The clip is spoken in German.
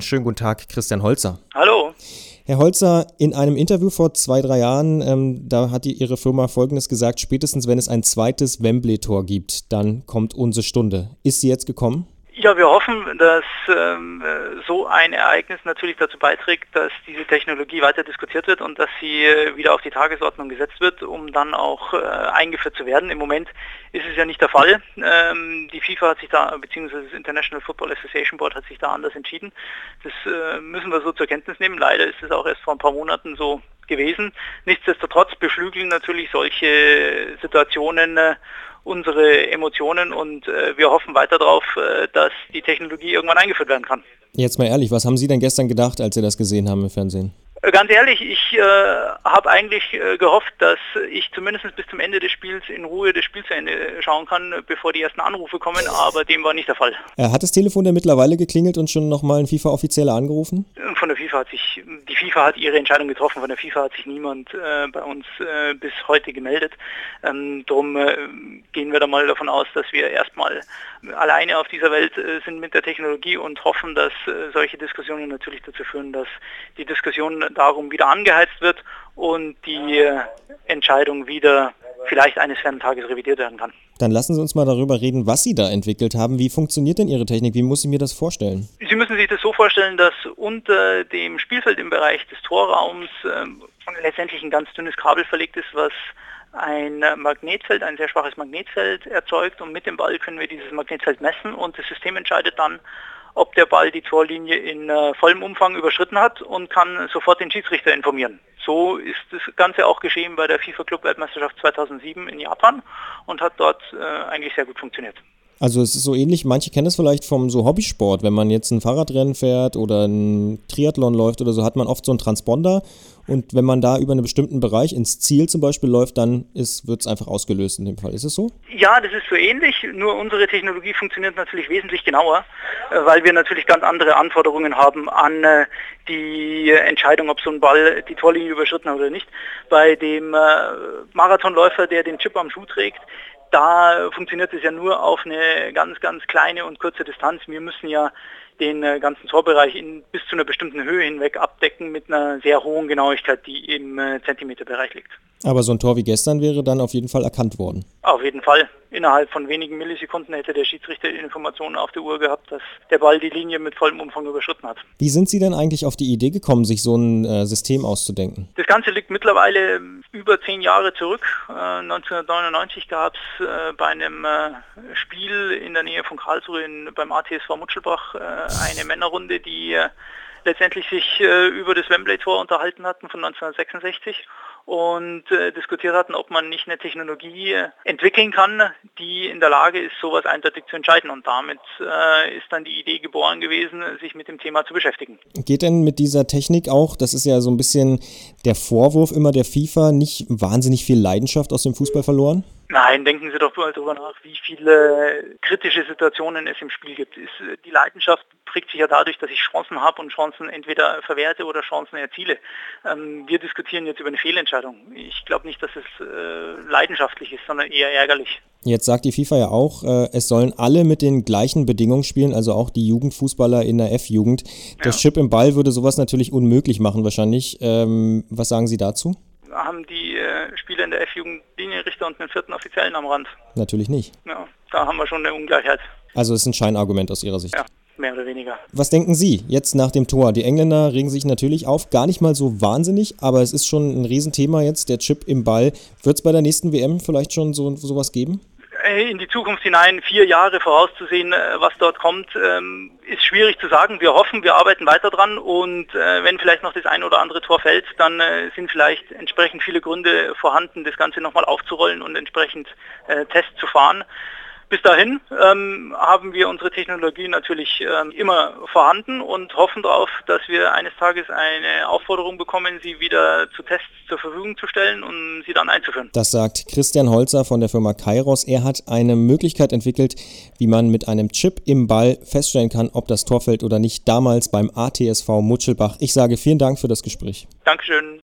schönen guten Tag, Christian Holzer. Hallo. Herr Holzer, in einem Interview vor 2-3 Jahren, da hat Ihre Firma Folgendes gesagt: Spätestens wenn es ein zweites Wembley-Tor gibt, dann kommt unsere Stunde. Ist sie jetzt gekommen? Ja, wir hoffen, dass so ein Ereignis natürlich dazu beiträgt, dass diese Technologie weiter diskutiert wird und dass sie wieder auf die Tagesordnung gesetzt wird, um dann auch eingeführt zu werden. Im Moment ist es ja nicht der Fall. Die FIFA hat sich da, beziehungsweise das International Football Association Board hat sich da anders entschieden. Das müssen wir so zur Kenntnis nehmen. Leider ist es auch erst vor ein paar Monaten so gewesen. Nichtsdestotrotz beflügeln natürlich solche Situationen unsere Emotionen und wir hoffen weiter darauf, dass die Technologie irgendwann eingeführt werden kann. Jetzt mal ehrlich, was haben Sie denn gestern gedacht, als Sie das gesehen haben im Fernsehen? Ganz ehrlich, ich habe eigentlich gehofft, dass ich zumindest bis zum Ende des Spiels in Ruhe das Spiel zu Ende schauen kann, bevor die ersten Anrufe kommen, aber dem war nicht der Fall. Hat das Telefon denn mittlerweile geklingelt und schon nochmal ein FIFA-Offizieller angerufen? Von der FIFA die FIFA hat ihre Entscheidung getroffen, von der FIFA hat sich niemand bei uns bis heute gemeldet. Darum gehen wir da mal davon aus, dass wir erstmal alleine auf dieser Welt sind mit der Technologie und hoffen, dass solche Diskussionen natürlich dazu führen, dass die Diskussion darum wieder angeheizt wird und die Entscheidung wieder vielleicht eines fernen Tages revidiert werden kann. Dann lassen Sie uns mal darüber reden, was Sie da entwickelt haben. Wie funktioniert denn Ihre Technik? Wie muss ich mir das vorstellen? Sie müssen sich das so vorstellen, dass unter dem Spielfeld im Bereich des Torraums letztendlich ein ganz dünnes Kabel verlegt ist, was ein Magnetfeld, ein sehr schwaches Magnetfeld erzeugt, und mit dem Ball können wir dieses Magnetfeld messen und das System entscheidet dann, ob der Ball die Torlinie in vollem Umfang überschritten hat und kann sofort den Schiedsrichter informieren. So ist das Ganze auch geschehen bei der FIFA-Club-Weltmeisterschaft 2007 in Japan und hat dort eigentlich sehr gut funktioniert. Also es ist so ähnlich, manche kennen es vielleicht vom so Hobbysport, wenn man jetzt ein Fahrradrennen fährt oder ein Triathlon läuft oder so, hat man oft so einen Transponder, und wenn man da über einen bestimmten Bereich ins Ziel zum Beispiel läuft, dann wird es einfach ausgelöst in dem Fall. Ist es so? Ja, das ist so ähnlich, nur unsere Technologie funktioniert natürlich wesentlich genauer, weil wir natürlich ganz andere Anforderungen haben an die Entscheidung, ob so ein Ball die Torlinie überschritten hat oder nicht. Bei dem Marathonläufer, der den Chip am Schuh trägt, da funktioniert es ja nur auf eine ganz, ganz kleine und kurze Distanz. Wir müssen ja den ganzen Torbereich bis zu einer bestimmten Höhe hinweg abdecken mit einer sehr hohen Genauigkeit, die im Zentimeterbereich liegt. Aber so ein Tor wie gestern wäre dann auf jeden Fall erkannt worden? Auf jeden Fall. Innerhalb von wenigen Millisekunden hätte der Schiedsrichter die Informationen auf der Uhr gehabt, dass der Ball die Linie mit vollem Umfang überschritten hat. Wie sind Sie denn eigentlich auf die Idee gekommen, sich so ein System auszudenken? Das Ganze liegt mittlerweile über 10 Jahre zurück. 1999 gab es bei einem Spiel in der Nähe von Karlsruhe beim ATSV Mutschelbach eine Männerrunde, die letztendlich sich über das Wembley-Tor unterhalten hatten von 1966 und diskutiert hatten, ob man nicht eine Technologie entwickeln kann, die in der Lage ist, sowas eindeutig zu entscheiden. Und damit ist dann die Idee geboren gewesen, sich mit dem Thema zu beschäftigen. Geht denn mit dieser Technik auch, das ist ja so ein bisschen der Vorwurf immer der FIFA, nicht wahnsinnig viel Leidenschaft aus dem Fußball verloren? Nein, denken Sie doch mal darüber nach, wie viele kritische Situationen es im Spiel gibt. Die Leidenschaft prägt sich ja dadurch, dass ich Chancen habe und Chancen entweder verwerte oder Chancen erziele. Wir diskutieren jetzt über eine Fehlentscheidung. Ich glaube nicht, dass es leidenschaftlich ist, sondern eher ärgerlich. Jetzt sagt die FIFA ja auch, es sollen alle mit den gleichen Bedingungen spielen, also auch die Jugendfußballer in der F-Jugend. Der Chip im Ball würde sowas natürlich unmöglich machen wahrscheinlich. Was sagen Sie dazu? Haben die Spieler in der F-Jugend Linienrichter und einen 4. Offiziellen am Rand? Natürlich nicht. Ja, da haben wir schon eine Ungleichheit. Also es ist ein Scheinargument aus Ihrer Sicht? Ja, mehr oder weniger. Was denken Sie jetzt nach dem Tor? Die Engländer regen sich natürlich auf, gar nicht mal so wahnsinnig, aber es ist schon ein Riesenthema jetzt, der Chip im Ball. Wird es bei der nächsten WM vielleicht schon sowas geben? In die Zukunft hinein 4 Jahre vorauszusehen, was dort kommt, ist schwierig zu sagen. Wir hoffen, wir arbeiten weiter dran, und wenn vielleicht noch das ein oder andere Tor fällt, dann sind vielleicht entsprechend viele Gründe vorhanden, das Ganze nochmal aufzurollen und entsprechend Tests zu fahren. Bis dahin haben wir unsere Technologie natürlich immer vorhanden und hoffen darauf, dass wir eines Tages eine Aufforderung bekommen, sie wieder zu Tests zur Verfügung zu stellen und sie dann einzuführen. Das sagt Christian Holzer von der Firma Kairos. Er hat eine Möglichkeit entwickelt, wie man mit einem Chip im Ball feststellen kann, ob das Tor fällt oder nicht, damals beim ATSV Mutschelbach. Ich sage vielen Dank für das Gespräch. Dankeschön.